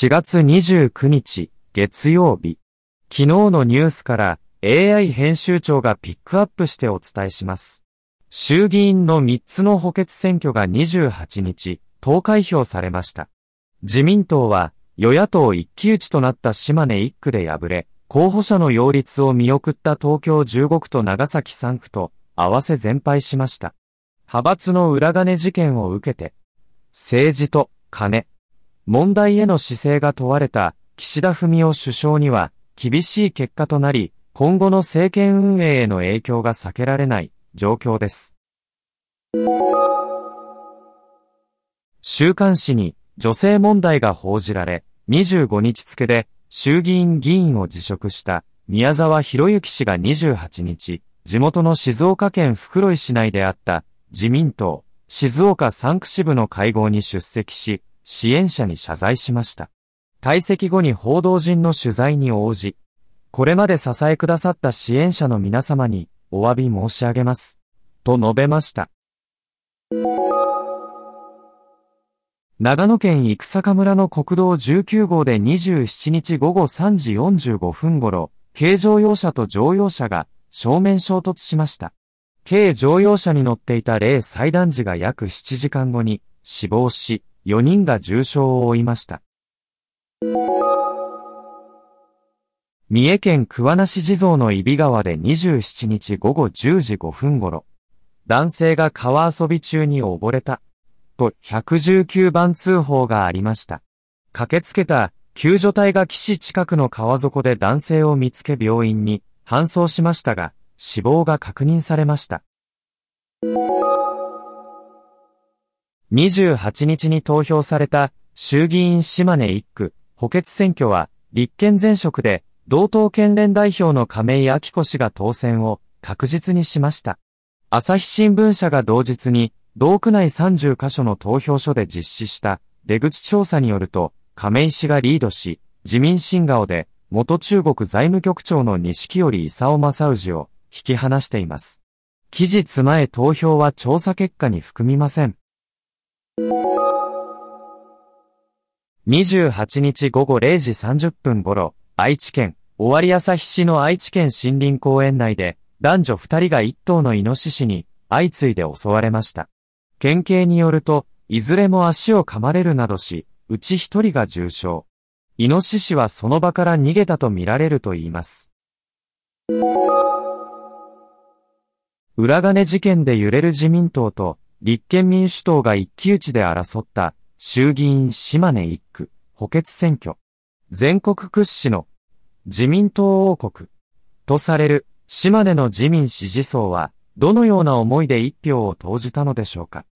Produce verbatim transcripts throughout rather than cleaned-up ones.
しがつにじゅうくにち、月曜日。昨日のニュースから エーアイ 編集長がピックアップしてお伝えします。衆議院のみっつの補欠選挙がにじゅうはちにち、投開票されました。自民党は与野党一騎打ちとなった島根いっくで敗れ、候補者の擁立を見送った東京じゅうごくと長崎さんくと合わせ全敗しました。派閥の裏金事件を受けて、政治と金、問題への姿勢が問われた岸田文雄首相には厳しい結果となり、今後の政権運営への影響が避けられない状況です。週刊誌に女性問題が報じられ、にじゅうごにち付で衆議院議員を辞職した宮沢博之氏がにじゅうはちにち、地元の静岡県袋井市内であった自民党静岡さんく支部の会合に出席し、支援者に謝罪しました。退席後に報道陣の取材に応じ、これまで支えくださった支援者の皆様にお詫び申し上げます。と述べました。長野県生坂村の国道じゅうきゅうごうでにじゅうしちにちごごさんじよんじゅうごふん頃、軽乗用車と乗用車が正面衝突しました。軽乗用車に乗っていた零歳男児が約ななじかんごに死亡し、よにんが重傷を負いました。三重県桑名市地蔵の揖斐川でにじゅうしちにちごごじゅうじごふん頃、男性が川遊び中に溺れた、とひゃくじゅうきゅうばん通報がありました。駆けつけた救助隊が岸近くの川底で男性を見つけ病院に搬送しましたが、死亡が確認されました。にじゅうはちにちに投票された衆議院島根いっく補欠選挙は立憲前職で道東県連代表の亀井彰子氏が当選を確実にしました。朝日新聞社が同日に道区内さんじゅっかしょの投票所で実施した出口調査によると亀井氏がリードし、自民新顔で元中国財務局長の錦織勲正氏を引き離しています。期日前投票は調査結果に含みません。にじゅうはちにちごごれいじさんじゅっぷん頃、愛知県尾張旭市の愛知県森林公園内で男女ふたりがいっとうのイノシシに相次いで襲われました。県警によると、いずれも足を噛まれるなどし、うちひとりが重傷。イノシシはその場から逃げたとみられるといいます。裏金事件で揺れる自民党と立憲民主党が一騎打ちで争った衆議院島根いっく補欠選挙。全国屈指の自民党王国とされる島根の自民支持層はどのような思いで一票を投じたのでしょうか。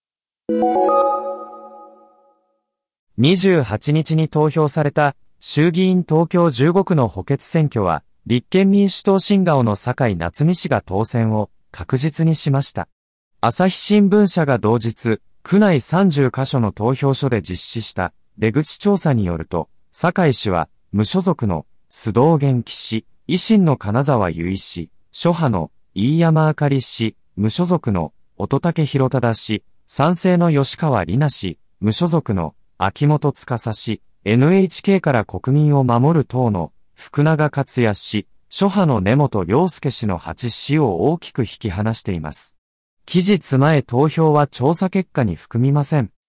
にじゅうはちにちに投票された衆議院東京じゅうごくの補欠選挙は立憲民主党新顔の酒井夏実氏が当選を確実にしました。朝日新聞社が同日、区内さんじゅっかしょの投票所で実施した出口調査によると、酒井氏は無所属の須藤元気氏、維新の金沢由衣氏、諸派の飯山あかり氏、無所属の乙武宏忠氏、賛成の吉川里奈氏、無所属の秋元司氏、エヌエイチケー から国民を守る党の福永克也氏、諸派の根本良介氏のはちしを大きく引き離しています。期日前投票は調査結果に含みません。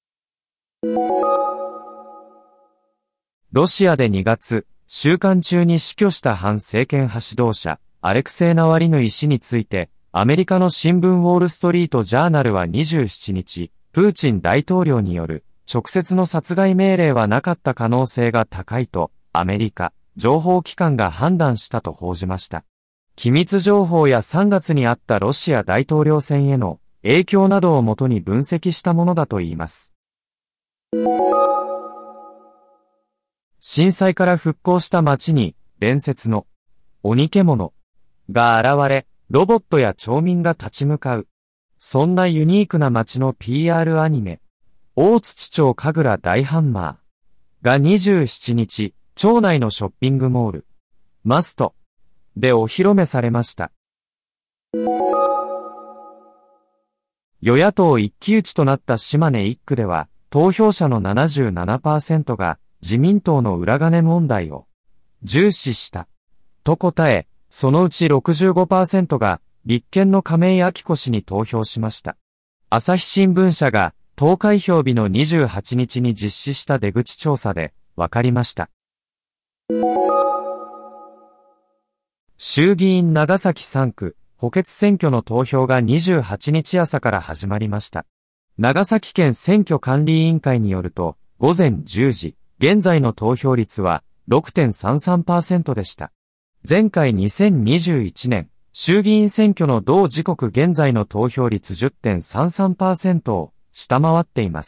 ロシアでにがつ、収監中に死去した反政権派指導者、アレクセイ・ナワリヌイ氏について、アメリカの新聞ウォールストリートジャーナルはにじゅうしちにち、プーチン大統領による直接の殺害命令はなかった可能性が高いと、アメリカ情報機関が判断したと報じました。機密情報やさんがつにあったロシア大統領選への影響などをもとに分析したものだといいます。震災から復興した街に伝説の鬼獣が現れ、ロボットや町民が立ち向かう。そんなユニークな街の ピーアール アニメ、大槌町神楽大ハンマーがにじゅうしちにち、町内のショッピングモール、マストでお披露目されました。与野党一騎打ちとなった島根いっくでは、投票者の ななじゅうななパーセント が自民党の裏金問題を重視した。と答え、そのうち ろくじゅうごパーセント が立憲の亀井彰子氏に投票しました。朝日新聞社が投開票日のにじゅうはちにちに実施した出口調査で分かりました。衆議院長崎さん区補欠選挙の投票がにじゅうはちにち朝から始まりました。長崎県選挙管理委員会によると、午前じゅうじ、現在の投票率は ろくてんさんさんパーセント でした。前回にせんにじゅういちねん、衆議院選挙の同時刻現在の投票率 じゅってんさんさんパーセント を下回っています。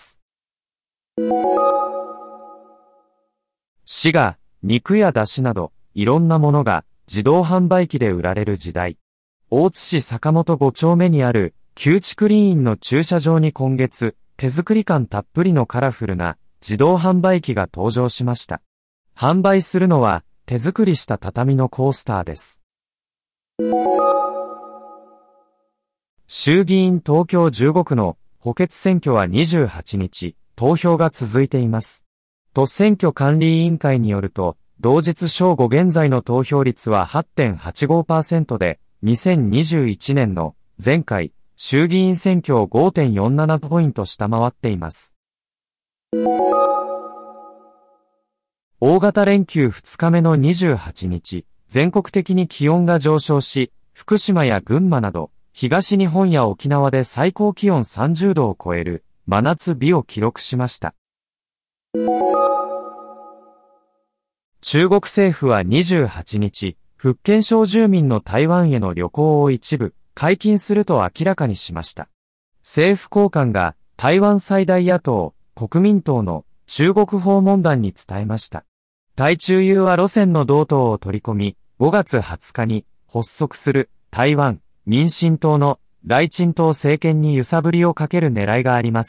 市が肉や出汁などいろんなものが自動販売機で売られる時代。大津市坂本ご丁目にある旧竹林院の駐車場に今月、手作り感たっぷりのカラフルな自動販売機が登場しました。販売するのは手作りした畳のコースターです。衆議院東京じゅうごくの補欠選挙はにじゅうはちにち、投票が続いています。都選挙管理委員会によると、同日正午現在の投票率は はちてんはちごパーセント で、にせんにじゅういちねんの前回、衆議院選挙を ごてんよんなな ポイント下回っています。大型連休ふつかめのにじゅうはちにち、全国的に気温が上昇し、福島や群馬など、東日本や沖縄で最高気温さんじゅうどを超える真夏日を記録しました。中国政府はにじゅうはちにち、福建省住民の台湾への旅行を一部解禁すると明らかにしました。政府高官が台湾最大野党、国民党の中国訪問団に伝えました。対中融和路線の同党を取り込み、ごがつはつかに発足する台湾民進党の頼珍党政権に揺さぶりをかける狙いがあります。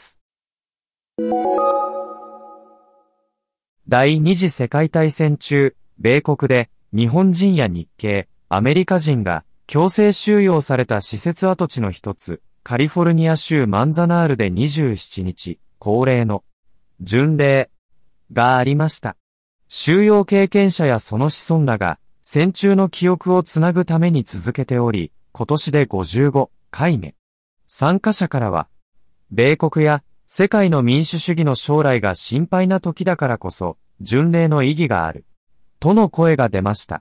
第二次世界大戦中、米国で日本人や日系、アメリカ人が強制収容された施設跡地の一つ、カリフォルニア州マンザナールでにじゅうしちにち、恒例の巡礼がありました。収容経験者やその子孫らが戦中の記憶をつなぐために続けており、今年でごじゅうごかいめ。参加者からは、米国や世界の民主主義の将来が心配な時だからこそ、巡礼の意義がある。との声が出ました。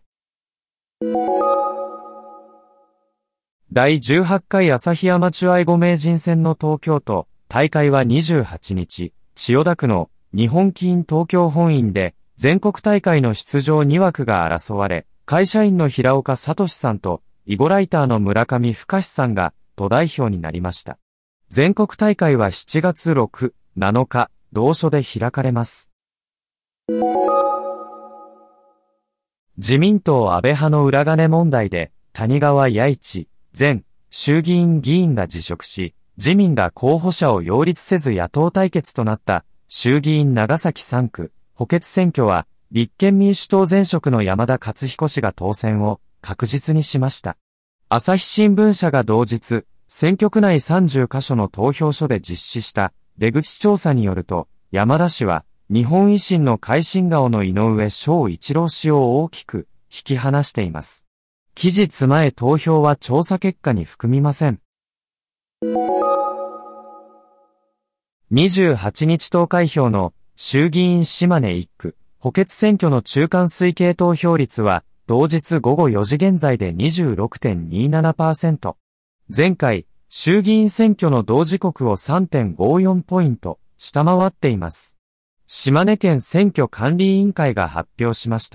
だいじゅうはちかい旭アマチュア囲碁名人戦の東京都、大会はにじゅうはちにち、千代田区の日本棋院東京本院で、全国大会の出場にわくが争われ、会社員の平岡聡さんと、囲碁ライターの村上深さんが都代表になりました。全国大会はしちがつろく、なのか、同所で開かれます。自民党安倍派の裏金問題で、谷川弥一前衆議院議員が辞職し、自民が候補者を擁立せず野党対決となった衆議院長崎さんく補欠選挙は、立憲民主党前職の山田勝彦氏が当選を確実にしました。朝日新聞社が同日、選挙区内さんじゅっかしょの投票所で実施した出口調査によると、山田氏は日本維新の会新顔の井上翔一郎氏を大きく引き離しています。期日前投票は調査結果に含みません。にじゅうはちにち投開票の衆議院島根いっく補欠選挙の中間推計投票率は同日ごごよじ現在で にじゅうろくてんにじゅうななパーセント。前回、衆議院選挙の同時刻を さんてんごよん ポイント下回っています。島根県選挙管理委員会が発表しました。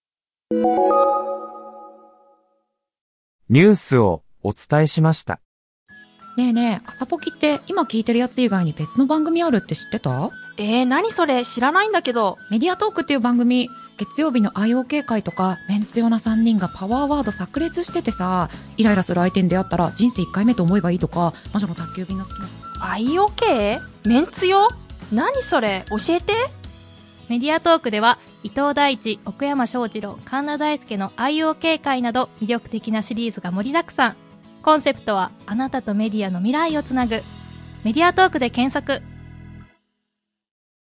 ニュースをお伝えしました。 ねえねえ、朝ポキって今聞いてるやつ以外に別の番組あるって知ってた？ えー、何それ知らないんだけど。 メディアトークっていう番組、月曜日の アイオーケー 会とかメンツ用なさんにんがパワーワード炸裂しててさ、イライラする相手に出会ったら人生いっかいめと思えばいいとか、魔女の宅急便が好きなアイオーケー？ メンツ用？何それ教えて。 メディアトークでは伊藤大地、奥山翔二郎、神田大輔の アイオーケー 会など魅力的なシリーズが盛りだくさん。コンセプトはあなたとメディアの未来をつなぐ。メディアトークで検索。